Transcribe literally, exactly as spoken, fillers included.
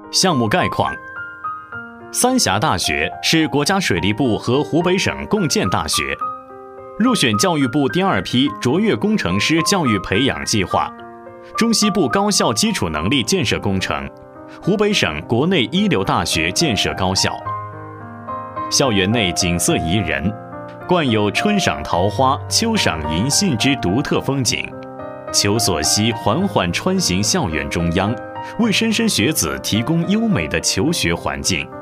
项目概况：三峡大学是国家水利部和湖北省共建大学，入选教育部第二批卓越工程师教育培养计划，中西部高校基础能力建设工程，湖北省国内一流大学建设高校。校园内景色宜人，冠有春赏桃花、秋赏银杏之独特风景。求索溪缓缓穿行校园中央，为莘莘学子提供优美的求学环境。